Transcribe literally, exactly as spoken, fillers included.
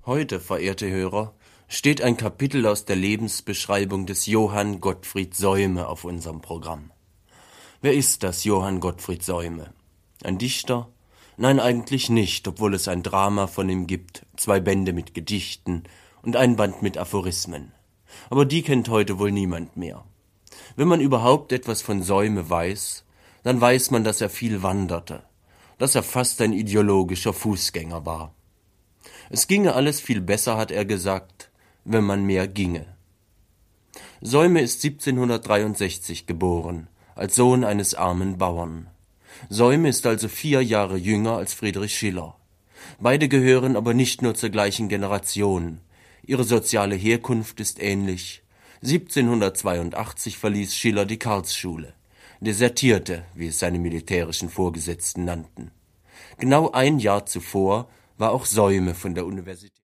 Heute, verehrte Hörer, steht ein Kapitel aus der Lebensbeschreibung des Johann Gottfried Säume auf unserem Programm. Wer ist das Johann Gottfried Säume? Ein Dichter? Nein, eigentlich nicht, obwohl es ein Drama von ihm gibt, zwei Bände mit Gedichten und ein Band mit Aphorismen. Aber die kennt heute wohl niemand mehr. Wenn man überhaupt etwas von Säume weiß, dann weiß man, dass er viel wanderte, dass er fast ein ideologischer Fußgänger war. Es ginge alles viel besser, hat er gesagt, wenn man mehr ginge. Säume ist siebzehnhundertdreiundsechzig geboren, als Sohn eines armen Bauern. Säume ist also vier Jahre jünger als Friedrich Schiller. Beide gehören aber nicht nur zur gleichen Generation. Ihre soziale Herkunft ist ähnlich. siebzehnhundertzweiundachtzig verließ Schiller die Karlsschule, desertierte, wie es seine militärischen Vorgesetzten nannten. Genau ein Jahr zuvor war auch Säume von der Universität